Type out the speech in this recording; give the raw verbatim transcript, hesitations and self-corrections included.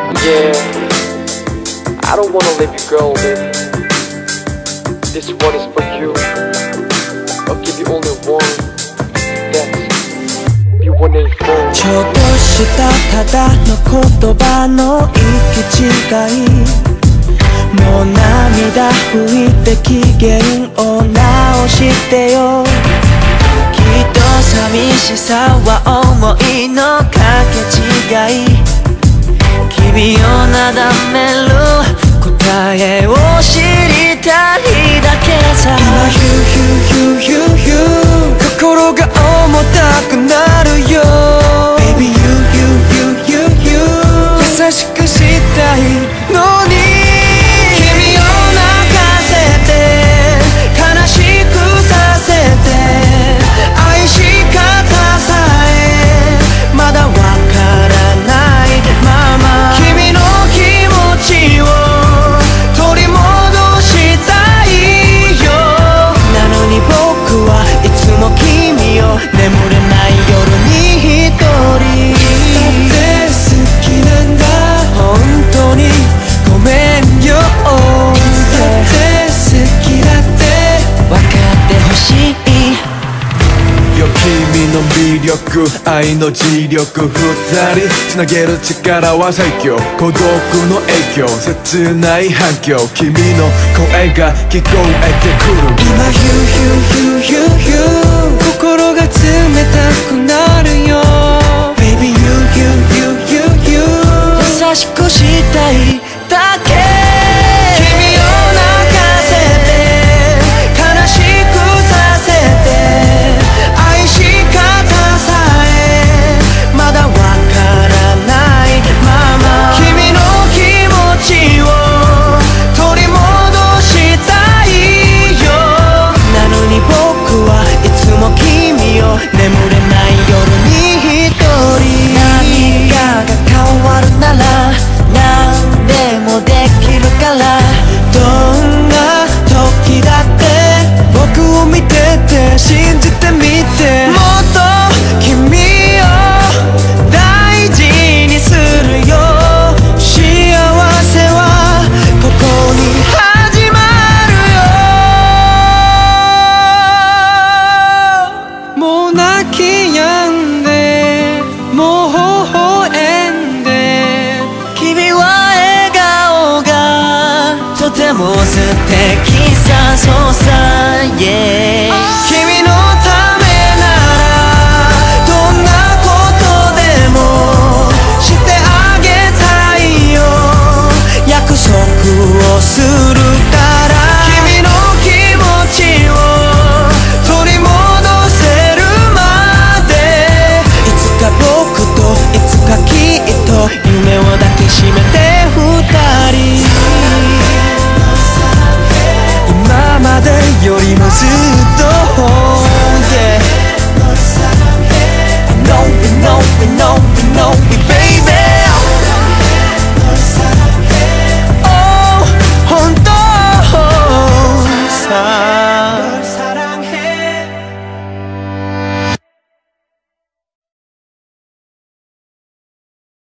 Yeah, I don't wanna leave you, girl, baby. This one is for you. I'll give you only one. That's B one eight four. ちょっとしたただの言葉の行き違い、もう涙拭いて機嫌を直してよ。きっと寂しさは思いのかけ違い、君をなだめる答えを知りたいだけさ。今ヒューヒューヒューヒュー心が重たくなるよ。 Baby you you you you you 優しくしたいのに君を泣かせて悲しくさせて愛し方さえまだわからないまま君の気持ちを取り戻したいよ。なのに僕はいつも君を眠れない夜に一人だって好きなんだ本当にごめんよ。いつだって好きだって分かってほしいよ。君の魅力愛の磁力二人つなげる力は最強。孤独の影響切ない反響君の声が聞こえてくる。 今ヒューヒューヒューヒューヒュー心が冷たくなるよ。 Baby you you you you you 優しくしたいだけ。君を泣かせて悲しくさせて愛し方さえまだわからないまま君の気持ちを取り戻したいよ。なのに僕はいつも君を眠れない夜に一人。何かが変わるなら何でもできるからどんな時だって僕を見てて信じてみて。もっと君を大事にするよ。幸せはここに始まるよ。もう泣き止んでもう微笑んで君は笑顔がとても素敵さそうさ、yeah